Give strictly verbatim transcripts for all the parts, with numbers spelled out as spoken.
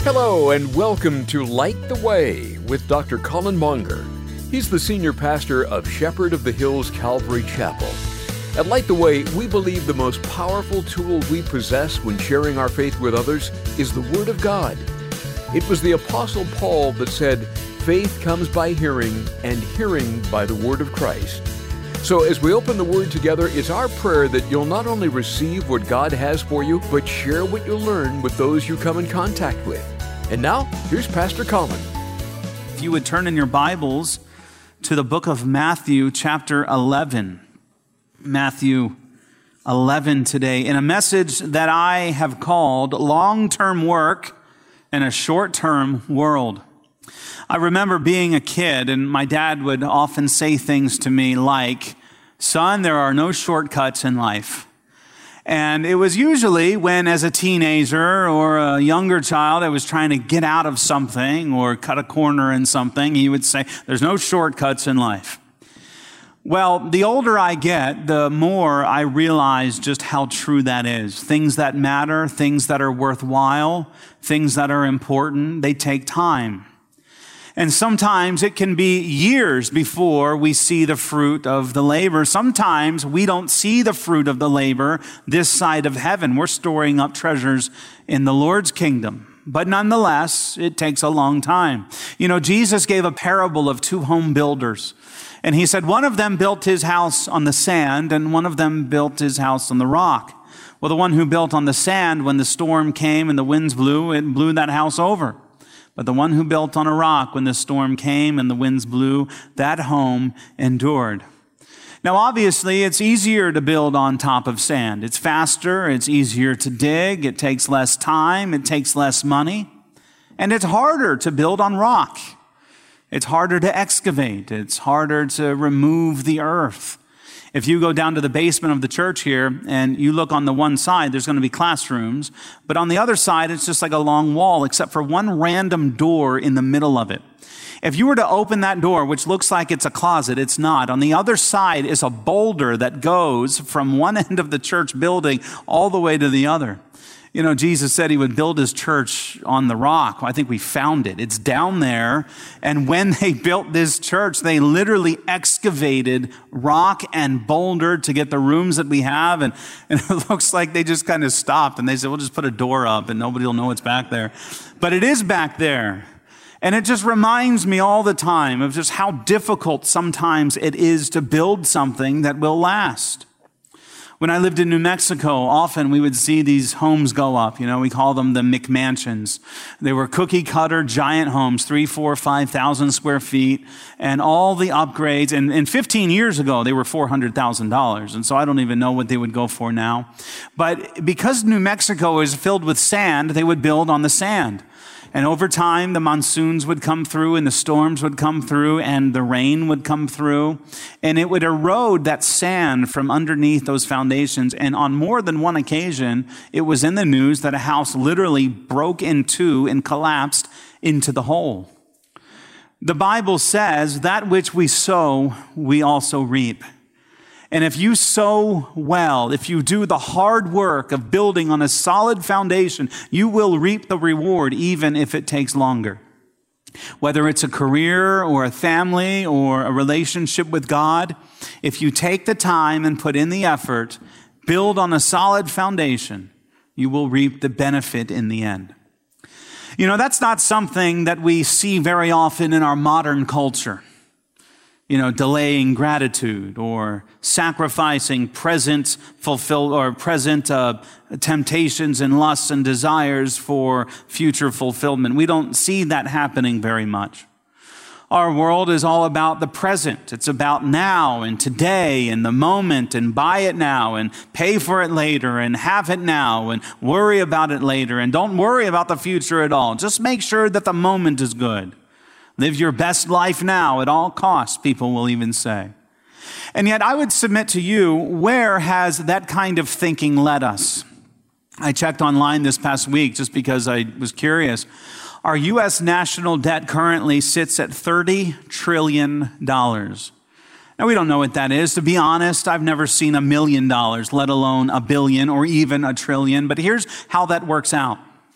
Hello and welcome to Light the Way with Doctor Colin Monger. He's the senior pastor of Shepherd of the Hills Calvary Chapel. At Light the Way, we believe the most powerful tool we possess when sharing our faith with others is the Word of God. It was the Apostle Paul that said, "Faith comes by hearing, and hearing by the Word of Christ." So as we open the Word together, it's our prayer that you'll not only receive what God has for you, but share what you learn with those you come in contact with. And now, here's Pastor Colin. If you would turn in your Bibles to the book of Matthew, chapter eleven. Matthew eleven today, in a message that I have called Long-Term Work in a Short-Term World. I remember being a kid, and my dad would often say things to me like, "Son, there are no shortcuts in life." And it was usually when, as a teenager or a younger child, I was trying to get out of something or cut a corner in something, he would say, "There's no shortcuts in life." Well, the older I get, the more I realize just how true that is. Things that matter, things that are worthwhile, things that are important, they take time. And sometimes it can be years before we see the fruit of the labor. Sometimes we don't see the fruit of the labor this side of heaven. We're storing up treasures in the Lord's kingdom. But nonetheless, it takes a long time. You know, Jesus gave a parable of two home builders. And he said one of them built his house on the sand and one of them built his house on the rock. Well, the one who built on the sand, when the storm came and the winds blew, it blew that house over. But the one who built on a rock, when the storm came and the winds blew, that home endured. Now, obviously, it's easier to build on top of sand. It's faster, it's easier to dig, it takes less time, it takes less money, and it's harder to build on rock. It's harder to excavate, it's harder to remove the earth. If you go down to the basement of the church here and you look on the one side, there's going to be classrooms, but on the other side, it's just like a long wall, except for one random door in the middle of it. If you were to open that door, which looks like it's a closet, it's not. On the other side is a boulder that goes from one end of the church building all the way to the other. You know, Jesus said he would build his church on the rock. I think we found it. It's down there. And when they built this church, they literally excavated rock and boulder to get the rooms that we have. And, and it looks like they just kind of stopped and they said, we'll just put a door up and nobody will know it's back there. But it is back there. And it just reminds me all the time of just how difficult sometimes it is to build something that will last. When I lived in New Mexico, often we would see these homes go up. You know, we call them the McMansions. They were cookie cutter giant homes, three, four, five thousand square feet, and all the upgrades. And, and fifteen years ago, they were four hundred thousand dollars. And so I don't even know what they would go for now. But because New Mexico is filled with sand, they would build on the sand. And over time, the monsoons would come through and the storms would come through and the rain would come through and it would erode that sand from underneath those foundations. And on more than one occasion, it was in the news that a house literally broke in two and collapsed into the hole. The Bible says that which we sow, we also reap. And if you sow well, if you do the hard work of building on a solid foundation, you will reap the reward even if it takes longer. Whether it's a career or a family or a relationship with God, if you take the time and put in the effort, build on a solid foundation, you will reap the benefit in the end. You know, that's not something that we see very often in our modern culture. You know, delaying gratitude or sacrificing present fulfill or present uh, temptations and lusts and desires for future fulfillment. We don't see that happening very much. Our world is all about the present. It's about now and today and the moment and buy it now and pay for it later and have it now and worry about it later and don't worry about the future at all. Just make sure that the moment is good. Live your best life now at all costs, people will even say. And yet I would submit to you, where has that kind of thinking led us? I checked online this past week just because I was curious. Our U S national debt currently sits at thirty trillion dollars. Now, we don't know what that is. To be honest, I've never seen a million dollars, let alone a billion or even a trillion. But here's how that works out.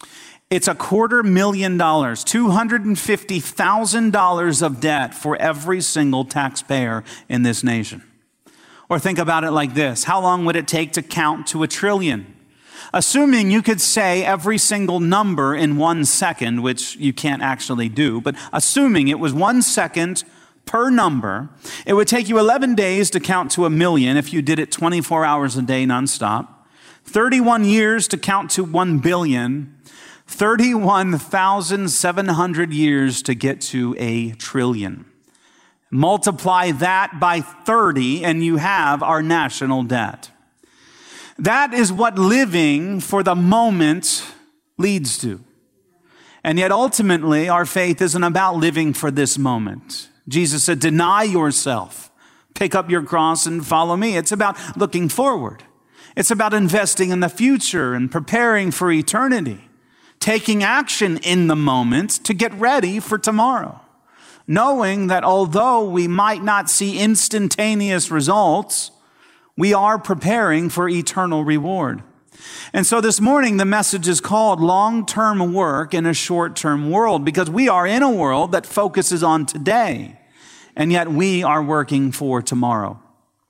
It's a quarter million dollars, two hundred fifty thousand dollars of debt for every single taxpayer in this nation. Or think about it like this. How long would it take to count to a trillion? Assuming you could say every single number in one second, which you can't actually do, but assuming it was one second per number, it would take you eleven days to count to a million if you did it twenty-four hours a day nonstop, thirty-one years to count to one billion, thirty-one thousand seven hundred years to get to a trillion. Multiply that by thirty and you have our national debt. That is what living for the moment leads to. And yet ultimately our faith isn't about living for this moment. Jesus said, deny yourself, pick up your cross and follow me. It's about looking forward. It's about investing in the future and preparing for eternity, taking action in the moment to get ready for tomorrow, knowing that although we might not see instantaneous results, we are preparing for eternal reward. And so this morning, the message is called long-term work in a short-term world, because we are in a world that focuses on today, and yet we are working for tomorrow.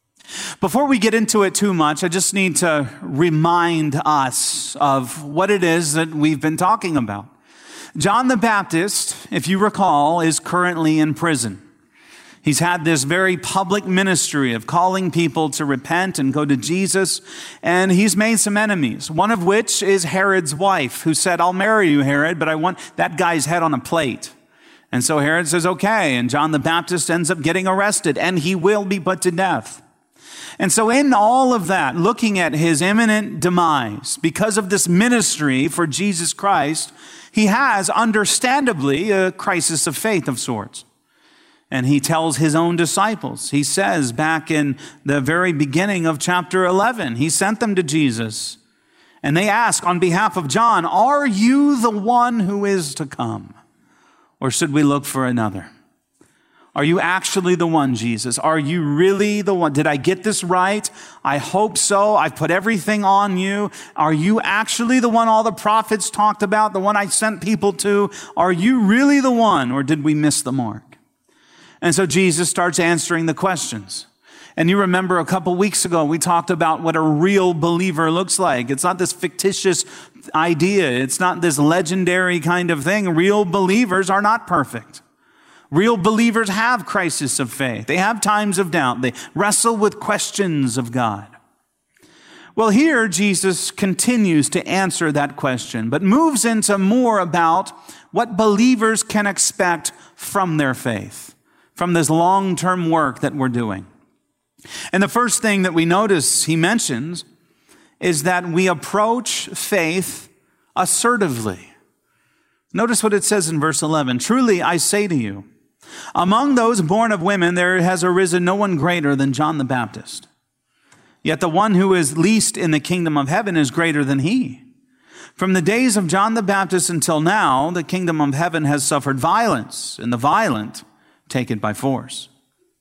Before we get into it too much, I just need to remind us of what it is that we've been talking about. John the Baptist, if you recall, is currently in prison. He's had this very public ministry of calling people to repent and go to Jesus, and he's made some enemies, one of which is Herod's wife, who said, I'll marry you, Herod, but I want that guy's head on a plate. And so Herod says, okay, and John the Baptist ends up getting arrested, and he will be put to death. And so in all of that, looking at his imminent demise, because of this ministry for Jesus Christ, he has understandably a crisis of faith of sorts. And he tells his own disciples, he says back in the very beginning of chapter eleven, he sent them to Jesus. And they ask on behalf of John, are you the one who is to come? Or should we look for another? Are you actually the one, Jesus? Are you really the one? Did I get this right? I hope so. I've put everything on you. Are you actually the one all the prophets talked about, the one I sent people to? Are you really the one, or did we miss the mark? And so Jesus starts answering the questions. And you remember a couple weeks ago, we talked about what a real believer looks like. It's not this fictitious idea. It's not this legendary kind of thing. Real believers are not perfect. Real believers have crises of faith. They have times of doubt. They wrestle with questions of God. Well, here Jesus continues to answer that question, but moves into more about what believers can expect from their faith, from this long-term work that we're doing. And the first thing that we notice he mentions is that we approach faith assertively. Notice what it says in verse eleven. Truly, I say to you, among those born of women, there has arisen no one greater than John the Baptist. Yet the one who is least in the kingdom of heaven is greater than he. From the days of John the Baptist until now, the kingdom of heaven has suffered violence, and the violent take it by force.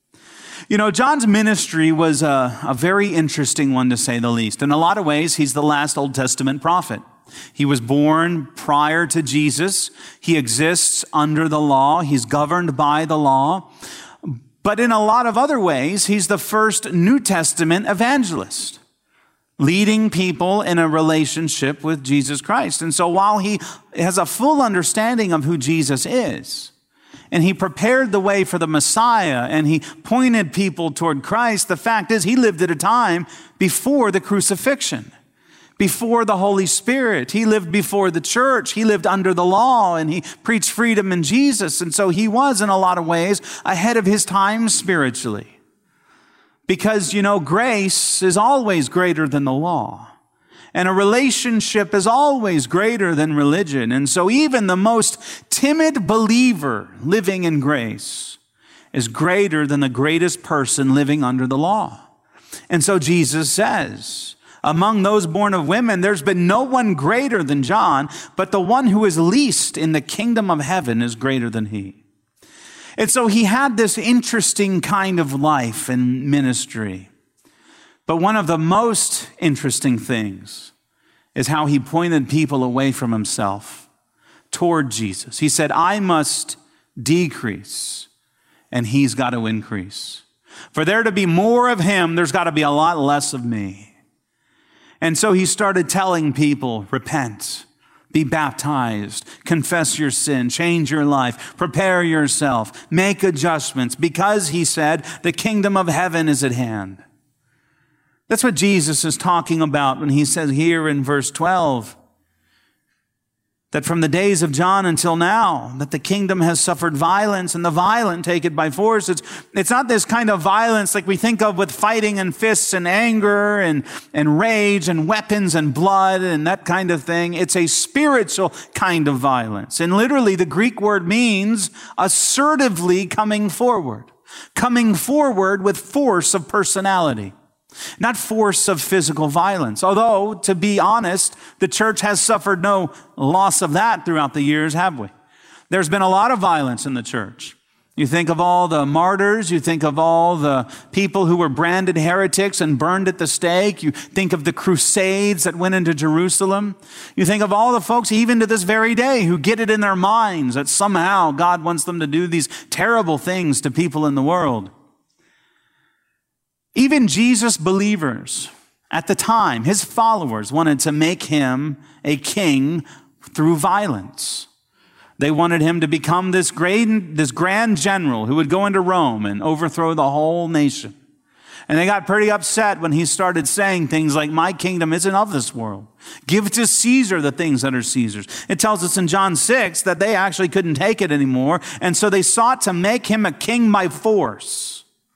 You know, John's ministry was a, a very interesting one, to say the least. In a lot of ways, he's the last Old Testament prophet. He was born prior to Jesus. He exists under the law. He's governed by the law. But in a lot of other ways, he's the first New Testament evangelist, leading people in a relationship with Jesus Christ. And so while he has a full understanding of who Jesus is, and he prepared the way for the Messiah, and he pointed people toward Christ, the fact is he lived at a time before the crucifixion, before the Holy Spirit. He lived before the church. He lived under the law, and he preached freedom in Jesus. And so he was, in a lot of ways, ahead of his time spiritually. Because, you know, grace is always greater than the law. And a relationship is always greater than religion. And so even the most timid believer living in grace is greater than the greatest person living under the law. And so Jesus says, among those born of women, there's been no one greater than John, but the one who is least in the kingdom of heaven is greater than he. And so he had this interesting kind of life and ministry. But one of the most interesting things is how he pointed people away from himself toward Jesus. He said, I must decrease and he's got to increase. For there to be more of him, there's got to be a lot less of me. And so he started telling people, repent, be baptized, confess your sin, change your life, prepare yourself, make adjustments, because he said, the kingdom of heaven is at hand. That's what Jesus is talking about when he says here in verse twelve, that from the days of John until now, that the kingdom has suffered violence and the violent take it by force. It's, it's not this kind of violence like we think of with fighting and fists and anger and, and rage and weapons and blood and that kind of thing. It's a spiritual kind of violence. And literally the Greek word means assertively coming forward, coming forward with force of personality. Not force of physical violence. Although, to be honest, the church has suffered no loss of that throughout the years, have we? There's been a lot of violence in the church. You think of all the martyrs. You think of all the people who were branded heretics and burned at the stake. You think of the crusades that went into Jerusalem. You think of all the folks, even to this very day, who get it in their minds that somehow God wants them to do these terrible things to people in the world. Even Jesus believers at the time, his followers wanted to make him a king through violence. They wanted him to become this great, this grand general who would go into Rome and overthrow the whole nation. And they got pretty upset when he started saying things like, my kingdom isn't of this world. Give to Caesar the things that are Caesar's. It tells us in John six that they actually couldn't take it anymore. And so they sought to make him a king by force.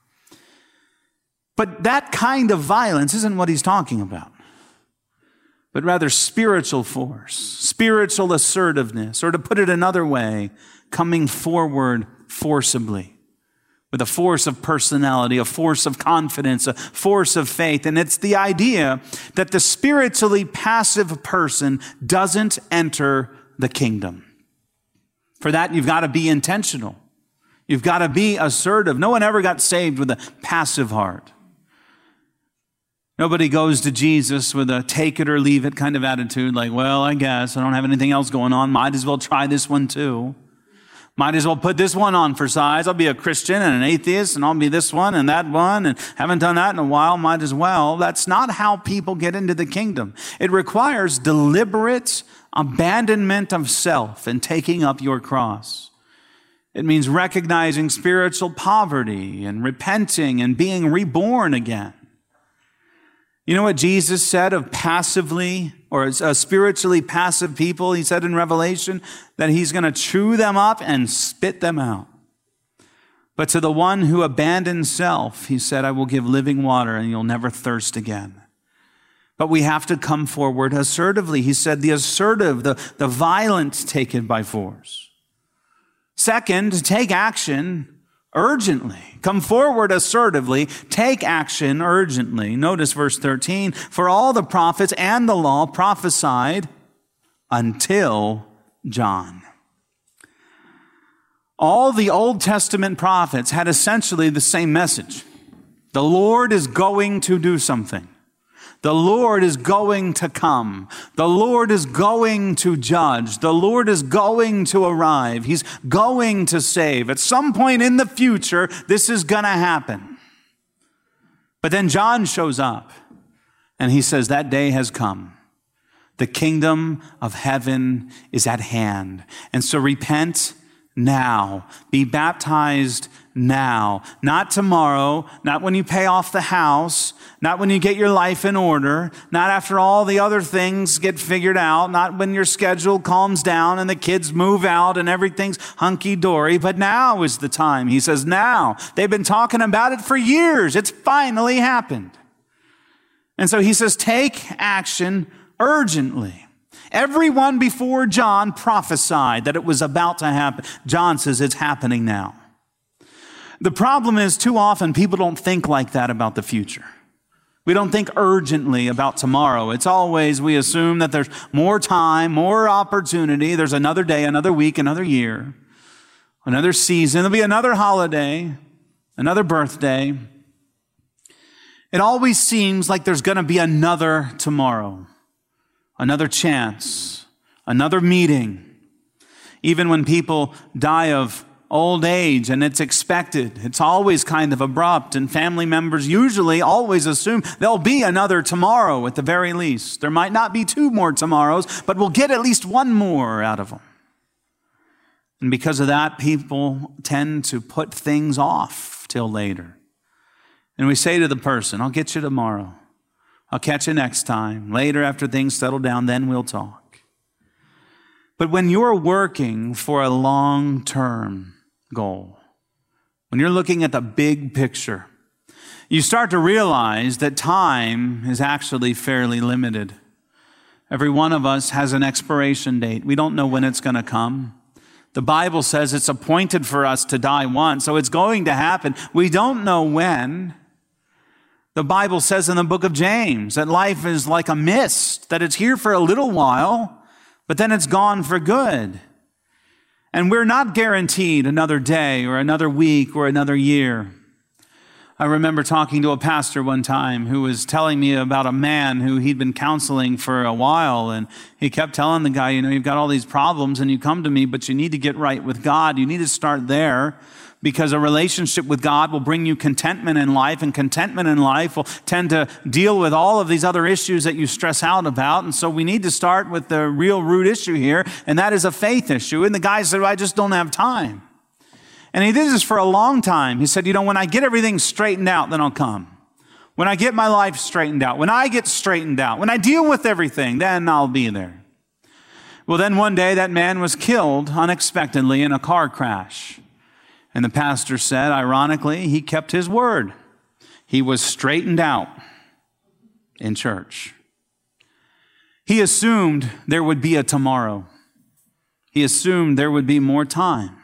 But that kind of violence isn't what he's talking about, but rather spiritual force, spiritual assertiveness, or to put it another way, coming forward forcibly with a force of personality, a force of confidence, a force of faith. And it's the idea that the spiritually passive person doesn't enter the kingdom. For that, you've got to be intentional. You've got to be assertive. No one ever got saved with a passive heart. Nobody goes to Jesus with a take it or leave it kind of attitude, like, well, I guess I don't have anything else going on. Might as well try this one too. Might as well put this one on for size. I'll be a Christian and an atheist, and I'll be this one and that one, and haven't done that in a while. Might as well. That's not how people get into the kingdom. It requires deliberate abandonment of self and taking up your cross. It means recognizing spiritual poverty and repenting and being reborn again. You know what Jesus said of passively or uh, spiritually passive people? He said in Revelation that he's going to chew them up and spit them out. But to the one who abandons self, he said, I will give living water and you'll never thirst again. But we have to come forward assertively. He said the assertive, the, the violent take it by force. Second, take action urgently. Come forward assertively. Take action urgently. Notice verse thirteen. For all the prophets and the law prophesied until John. All the Old Testament prophets had essentially the same message. The Lord is going to do something. The Lord is going to come. The Lord is going to judge. The Lord is going to arrive. He's going to save. At some point in the future, this is going to happen. But then John shows up and he says, that day has come. The kingdom of heaven is at hand. And so repent now. Be baptized now. Not tomorrow, not when you pay off the house, not when you get your life in order, not after all the other things get figured out, not when your schedule calms down and the kids move out and everything's hunky-dory, but now is the time. He says now. They've been talking about it for years. It's finally happened. And so he says, take action urgently. Everyone before John prophesied that it was about to happen. John says it's happening now. The problem is too often people don't think like that about the future. We don't think urgently about tomorrow. It's always, we assume that there's more time, more opportunity. There's another day, another week, another year, another season. There'll be another holiday, another birthday. It always seems like there's going to be another tomorrow, another chance, another meeting. Even when people die of old age and it's expected, it's always kind of abrupt, and family members usually always assume there'll be another tomorrow at the very least. There might not be two more tomorrows, but we'll get at least one more out of them. And because of that, people tend to put things off till later. And we say to the person, I'll get you tomorrow. I'll catch you next time. Later, after things settle down, then we'll talk. But when you're working for a long-term goal, when you're looking at the big picture, you start to realize that time is actually fairly limited. Every one of us has an expiration date. We don't know when it's going to come. The Bible says it's appointed for us to die once, so it's going to happen. We don't know when. The Bible says in the book of James that life is like a mist, that it's here for a little while, but then it's gone for good. And we're not guaranteed another day or another week or another year. I remember talking to a pastor one time who was telling me about a man who he'd been counseling for a while, and he kept telling the guy, you know, you've got all these problems and you come to me, but you need to get right with God. You need to start there, because a relationship with God will bring you contentment in life, and contentment in life will tend to deal with all of these other issues that you stress out about. And so we need to start with the real root issue here, and that is a faith issue. And the guy said, well, I just don't have time. And he did this for a long time. He said, you know, when I get everything straightened out, then I'll come. When I get my life straightened out, when I get straightened out, when I deal with everything, then I'll be there. Well, then one day that man was killed unexpectedly in a car crash. And the pastor said, ironically, he kept his word. He was straightened out in church. He assumed there would be a tomorrow. He assumed there would be more time.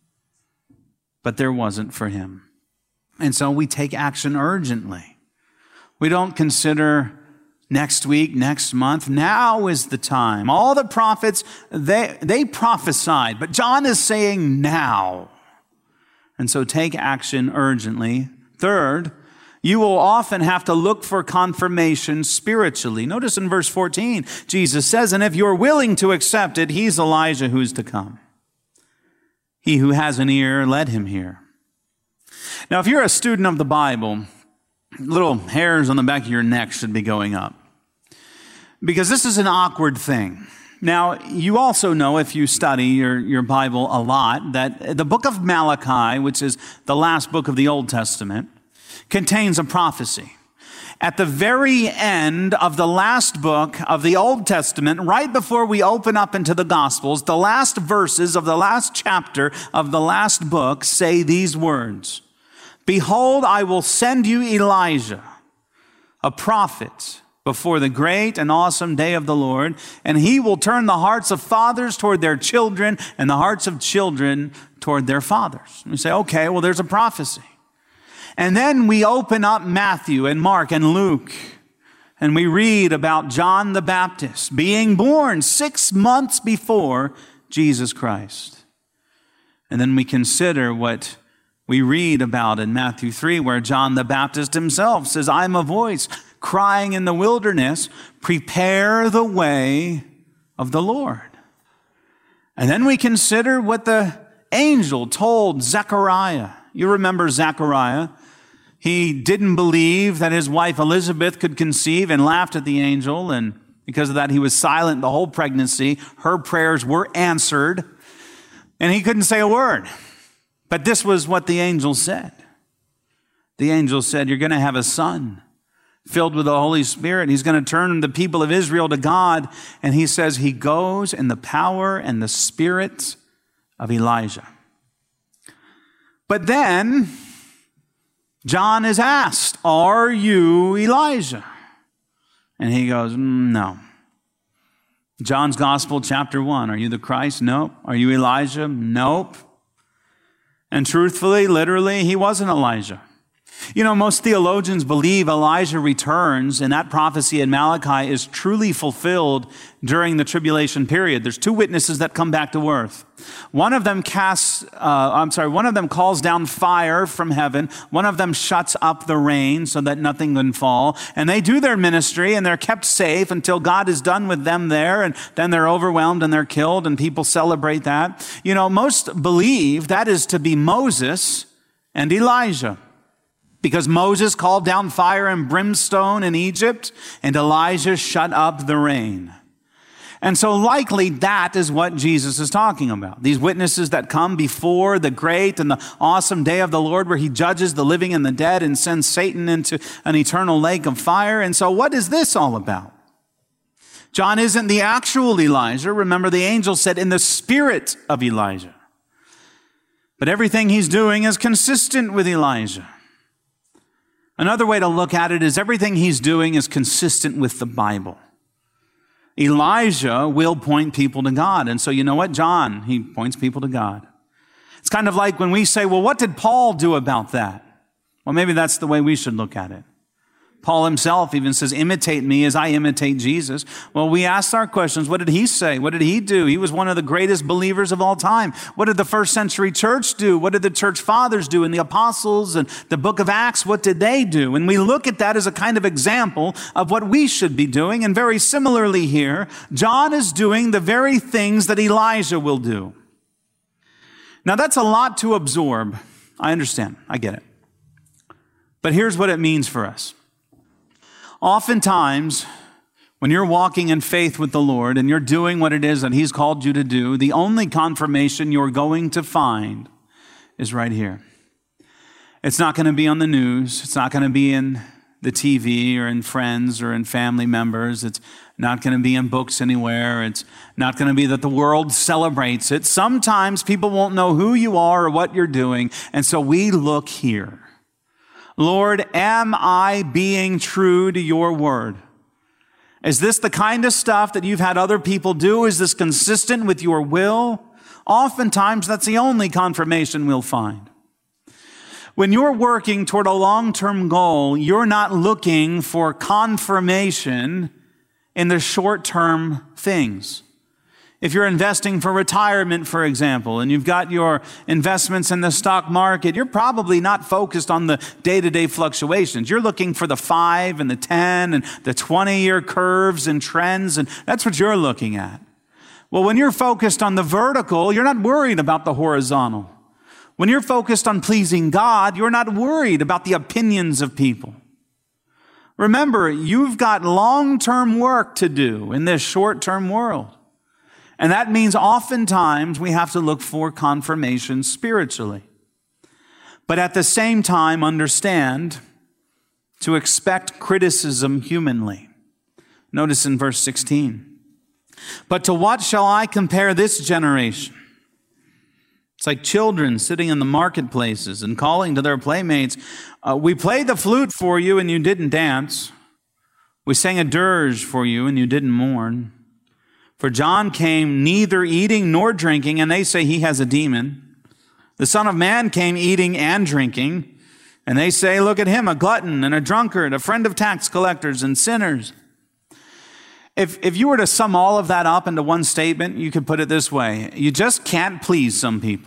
But there wasn't for him. And so we take action urgently. We don't consider next week, next month. Now is the time. All the prophets, they, they prophesied, but John is saying now. And so take action urgently. Third, you will often have to look for confirmation spiritually. Notice in verse fourteen, Jesus says, and if you're willing to accept it, he's Elijah who's to come. He who has an ear, let him hear. Now, if you're a student of the Bible, little hairs on the back of your neck should be going up, because this is an awkward thing. Now, you also know, if you study your, your Bible a lot, that the book of Malachi, which is the last book of the Old Testament, contains a prophecy. At the very end of the last book of the Old Testament, right before we open up into the Gospels, the last verses of the last chapter of the last book say these words, behold, I will send you Elijah, a prophet, before the great and awesome day of the Lord, and he will turn the hearts of fathers toward their children and the hearts of children toward their fathers. And we say, okay, well, there's a prophecy. And then we open up Matthew and Mark and Luke, and we read about John the Baptist being born six months before Jesus Christ. And then we consider what we read about in Matthew three, where John the Baptist himself says, I'm a voice crying in the wilderness, prepare the way of the Lord. And then we consider what the angel told Zechariah. You remember Zechariah. He didn't believe that his wife Elizabeth could conceive and laughed at the angel. And because of that, he was silent the whole pregnancy. Her prayers were answered. And he couldn't say a word. But this was what the angel said. The angel said, you're going to have a son filled with the Holy Spirit. He's going to turn the people of Israel to God. And he says he goes in the power and the spirit of Elijah. But then John is asked, are you Elijah? And he goes, no. John's Gospel, chapter one. Are you the Christ? Nope. Are you Elijah? Nope. And truthfully, literally, he wasn't Elijah. You know, most theologians believe Elijah returns, and that prophecy in Malachi is truly fulfilled during the tribulation period. There's two witnesses that come back to earth. One of them casts, uh, I'm sorry, one of them calls down fire from heaven. One of them shuts up the rain so that nothing can fall. And they do their ministry, and they're kept safe until God is done with them there, and then they're overwhelmed and they're killed, and people celebrate that. You know, most believe that is to be Moses and Elijah, because Moses called down fire and brimstone in Egypt, and Elijah shut up the rain. And so likely that is what Jesus is talking about. These witnesses that come before the great and the awesome day of the Lord, where he judges the living and the dead and sends Satan into an eternal lake of fire. And so what is this all about? John isn't the actual Elijah. Remember, the angel said in the spirit of Elijah. But everything he's doing is consistent with Elijah. Another way to look at it is everything he's doing is consistent with the Bible. Elijah will point people to God. And so you know what? John, he points people to God. It's kind of like when we say, well, what did Paul do about that? Well, maybe that's the way we should look at it. Paul himself even says, imitate me as I imitate Jesus. Well, we asked our questions. What did he say? What did he do? He was one of the greatest believers of all time. What did the first century church do? What did the church fathers do? And the apostles and the book of Acts, what did they do? And we look at that as a kind of example of what we should be doing. And very similarly here, John is doing the very things that Elijah will do. Now, that's a lot to absorb. I understand. I get it. But here's what it means for us. Oftentimes, when you're walking in faith with the Lord and you're doing what it is that he's called you to do, the only confirmation you're going to find is right here. It's not going to be on the news. It's not going to be in the T V or in friends or in family members. It's not going to be in books anywhere. It's not going to be that the world celebrates it. Sometimes people won't know who you are or what you're doing, and so we look here. Lord, am I being true to your word? Is this the kind of stuff that you've had other people do? Is this consistent with your will? Oftentimes, that's the only confirmation we'll find. When you're working toward a long-term goal, you're not looking for confirmation in the short-term things. If you're investing for retirement, for example, and you've got your investments in the stock market, you're probably not focused on the day-to-day fluctuations. You're looking for the five and the ten and the twenty-year curves and trends, and that's what you're looking at. Well, when you're focused on the vertical, you're not worried about the horizontal. When you're focused on pleasing God, you're not worried about the opinions of people. Remember, you've got long-term work to do in this short-term world. And that means oftentimes we have to look for confirmation spiritually. But at the same time, understand to expect criticism humanly. Notice in verse sixteen. But to what shall I compare this generation? It's like children sitting in the marketplaces and calling to their playmates, uh, we played the flute for you and you didn't dance. We sang a dirge for you and you didn't mourn. For John came neither eating nor drinking, and they say he has a demon. The Son of Man came eating and drinking, and they say, look at him, a glutton and a drunkard, a friend of tax collectors and sinners. If, if you were to sum all of that up into one statement, you could put it this way: you just can't please some people.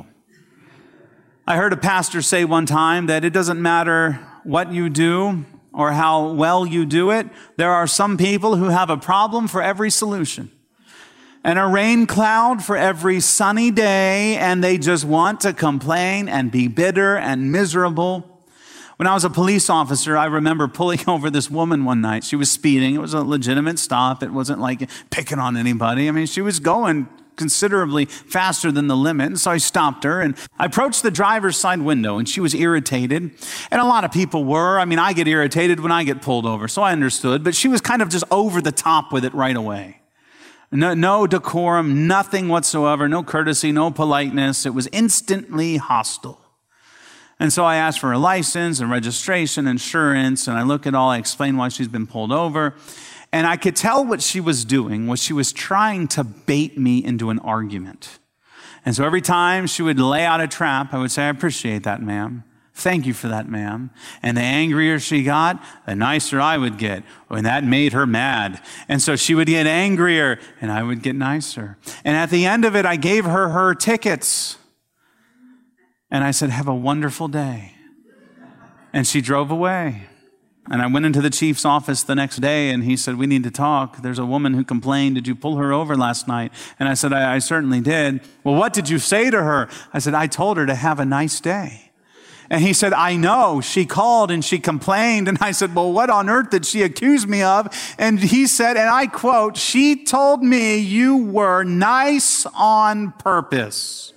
I heard a pastor say one time that it doesn't matter what you do or how well you do it. There are some people who have a problem for every solution, and a rain cloud for every sunny day, and they just want to complain and be bitter and miserable. When I was a police officer, I remember pulling over this woman one night. She was speeding. It was a legitimate stop. It wasn't like picking on anybody. I mean, she was going considerably faster than the limit. And so I stopped her and I approached the driver's side window, and she was irritated. And a lot of people were. I mean, I get irritated when I get pulled over, so I understood. But she was kind of just over the top with it right away. No, no decorum, nothing whatsoever, no courtesy, no politeness. It was instantly hostile. And so I asked for her license and registration, insurance, and I look at all, I explain why she's been pulled over. And I could tell what she was doing was she was trying to bait me into an argument. And so every time she would lay out a trap, I would say, I appreciate that, ma'am. Thank you for that, ma'am. And the angrier she got, the nicer I would get. And that made her mad. And so she would get angrier, and I would get nicer. And at the end of it, I gave her her tickets. And I said, have a wonderful day. And she drove away. And I went into the chief's office the next day, and he said, we need to talk. There's a woman who complained. Did you pull her over last night? And I said, I, I certainly did. Well, what did you say to her? I said, I told her to have a nice day. And he said, I know. She called and she complained. And I said, well, what on earth did she accuse me of? And he said, and I quote, she told me you were nice on purpose.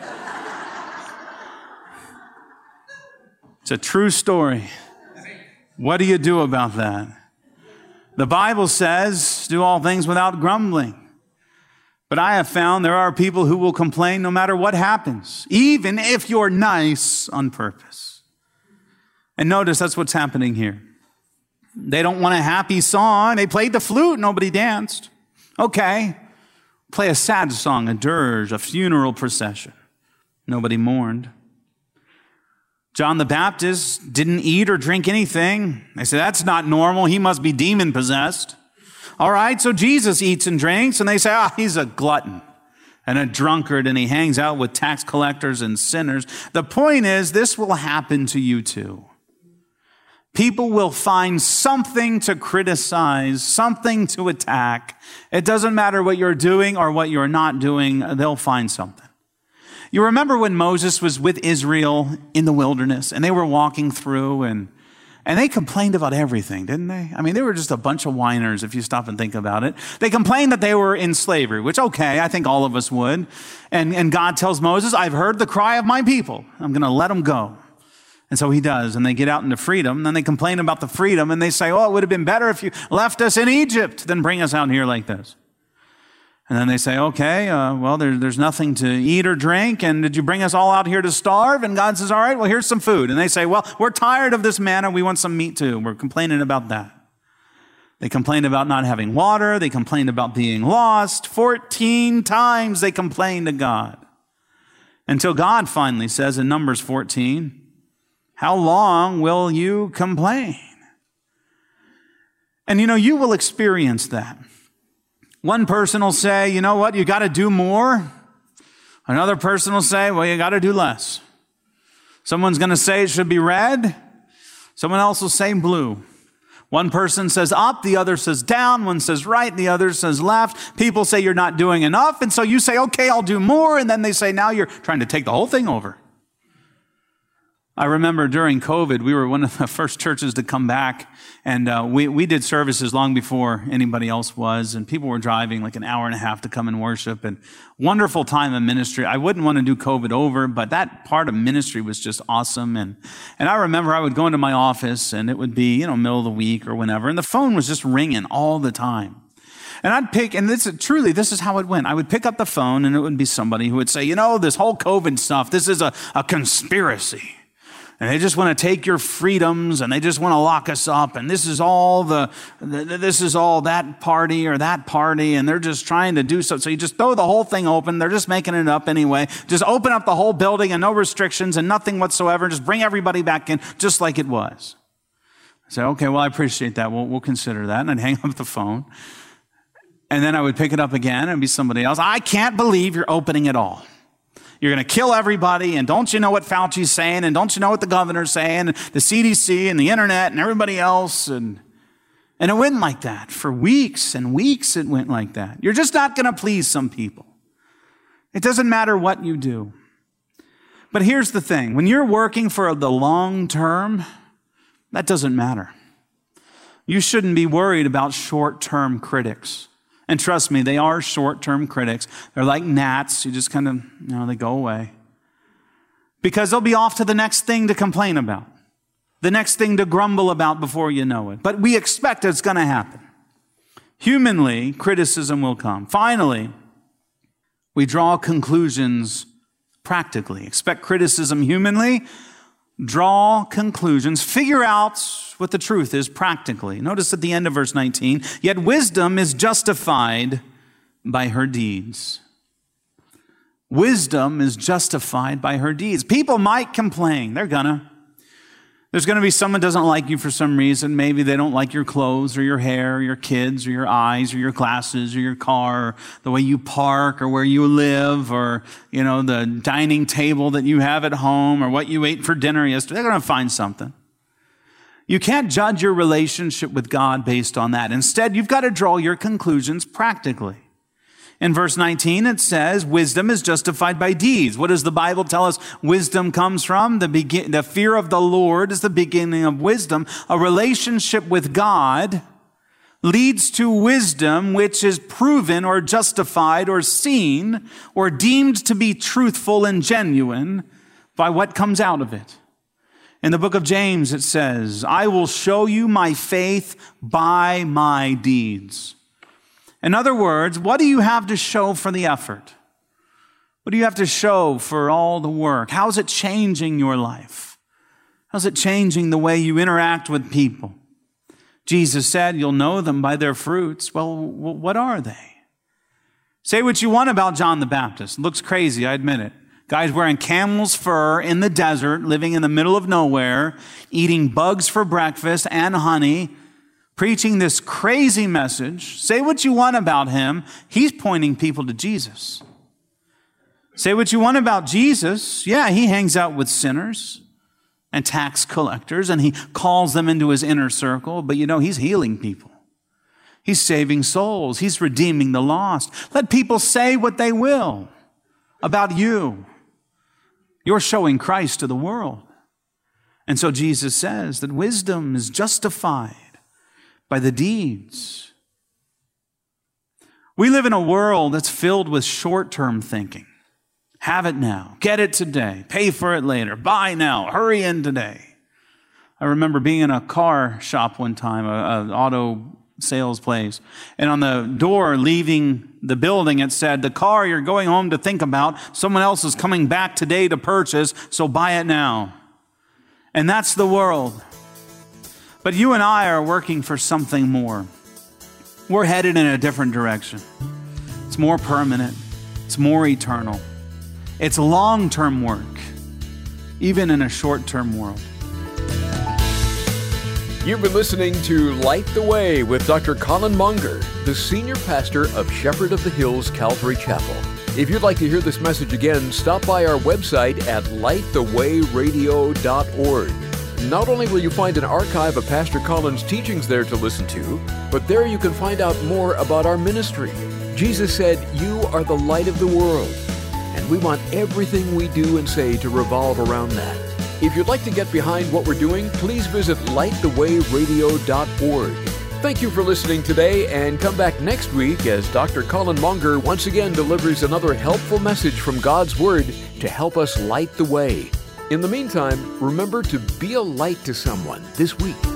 It's a true story. What do you do about that? The Bible says, do all things without grumbling. But I have found there are people who will complain no matter what happens, even if you're nice on purpose. And notice that's what's happening here. They don't want a happy song. They played the flute, nobody danced. Okay, play a sad song, a dirge, a funeral procession. Nobody mourned. John the Baptist didn't eat or drink anything. They said, that's not normal. He must be demon-possessed. All right, so Jesus eats and drinks, and they say, ah, he's a glutton and a drunkard, and he hangs out with tax collectors and sinners. The point is, this will happen to you too. People will find something to criticize, something to attack. It doesn't matter what you're doing or what you're not doing, they'll find something. You remember when Moses was with Israel in the wilderness, and they were walking through, and And they complained about everything, didn't they? I mean, they were just a bunch of whiners, if you stop and think about it. They complained that they were in slavery, which, okay, I think all of us would. And, and God tells Moses, I've heard the cry of my people. I'm going to let them go. And so he does. And they get out into freedom. Then they complain about the freedom. And they say, oh, it would have been better if you left us in Egypt than bring us out here like this. And then they say, okay, uh, well, there, there's nothing to eat or drink, and did you bring us all out here to starve? And God says, all right, well, here's some food. And they say, well, we're tired of this manna. We want some meat too. We're complaining about that. They complained about not having water. They complained about being lost. fourteen times they complained to God. Until God finally says in Numbers fourteen, how long will you complain? And you know, you will experience that. One person will say, you know what, you got to do more. Another person will say, well, you got to do less. Someone's going to say it should be red. Someone else will say blue. One person says up, the other says down. One says right, the other says left. People say you're not doing enough. And so you say, okay, I'll do more. And then they say, now you're trying to take the whole thing over. I remember during COVID, we were one of the first churches to come back, and uh, we, we did services long before anybody else was, and people were driving like an hour and a half to come and worship, and wonderful time of ministry. I wouldn't want to do COVID over, but that part of ministry was just awesome, and, and I remember I would go into my office, and it would be, you know, middle of the week or whenever, and the phone was just ringing all the time. And I'd pick, and this is, truly, this is how it went. I would pick up the phone, and it would be somebody who would say, you know, this whole COVID stuff, this is a, a conspiracy. And they just want to take your freedoms, and they just want to lock us up. And this is all the, the, this is all that party or that party, and they're just trying to do so. So you just throw the whole thing open. They're just making it up anyway. Just open up the whole building and no restrictions and nothing whatsoever. Just bring everybody back in just like it was. I say, okay, well, I appreciate that. We'll, we'll consider that. And I'd hang up the phone. And then I would pick it up again, and it'd be somebody else. I can't believe you're opening it all. You're going to kill everybody, and don't you know what Fauci's saying, and don't you know what the governor's saying, and the C D C and the internet and everybody else, and and it went like that. For weeks and weeks it went like that. You're just not going to please some people. It doesn't matter what you do. But here's the thing. When you're working for the long term, that doesn't matter. You shouldn't be worried about short-term critics. And trust me, they are short-term critics. They're like gnats. You just kind of, you know, they go away. Because they'll be off to the next thing to complain about. The next thing to grumble about before you know it. But we expect it's going to happen. Humanly, criticism will come. Finally, we draw conclusions practically. Expect criticism humanly. Draw conclusions. Figure out what the truth is practically. Notice at the end of verse nineteen, yet wisdom is justified by her deeds. Wisdom is justified by her deeds. People might complain. They're gonna. There's going to be someone who doesn't like you for some reason. Maybe they don't like your clothes or your hair or your kids or your eyes or your glasses or your car or the way you park or where you live or, you know, the dining table that you have at home or what you ate for dinner yesterday. They're going to find something. You can't judge your relationship with God based on that. Instead, you've got to draw your conclusions practically. In verse nineteen, it says, wisdom is justified by deeds. What does the Bible tell us wisdom comes from? The, begin- the fear of the Lord is the beginning of wisdom. A relationship with God leads to wisdom, which is proven or justified or seen or deemed to be truthful and genuine by what comes out of it. In the book of James, it says, I will show you my faith by my deeds. In other words, what do you have to show for the effort? What do you have to show for all the work? How is it changing your life? How's it changing the way you interact with people? Jesus said, you'll know them by their fruits. Well, what are they? Say what you want about John the Baptist. Looks crazy, I admit it. Guy's wearing camel's fur in the desert, living in the middle of nowhere, eating bugs for breakfast and honey, preaching this crazy message. Say what you want about him. He's pointing people to Jesus. Say what you want about Jesus. Yeah, he hangs out with sinners and tax collectors, and he calls them into his inner circle. But you know, he's healing people. He's saving souls. He's redeeming the lost. Let people say what they will about you. You're showing Christ to the world. And so Jesus says that wisdom is justified by the deeds. We live in a world that's filled with short-term thinking. Have it now. Get it today. Pay for it later. Buy now. Hurry in today. I remember being in a car shop one time, an auto sales place, and on the door leaving the building, it said, the car you're going home to think about, someone else is coming back today to purchase, so buy it now. And that's the world. But you and I are working for something more. We're headed in a different direction. It's more permanent. It's more eternal. It's long-term work, even in a short-term world. You've been listening to Light the Way with Doctor Colin Munger, the senior pastor of Shepherd of the Hills Calvary Chapel. If you'd like to hear this message again, stop by our website at light the way radio dot org. Not only will you find an archive of Pastor Colin's teachings there to listen to, but there you can find out more about our ministry. Jesus said, you are the light of the world, and we want everything we do and say to revolve around that. If you'd like to get behind what we're doing, please visit light the way radio dot org. Thank you for listening today, and come back next week as Doctor Colin Munger once again delivers another helpful message from God's Word to help us light the way. In the meantime, remember to be a light to someone this week.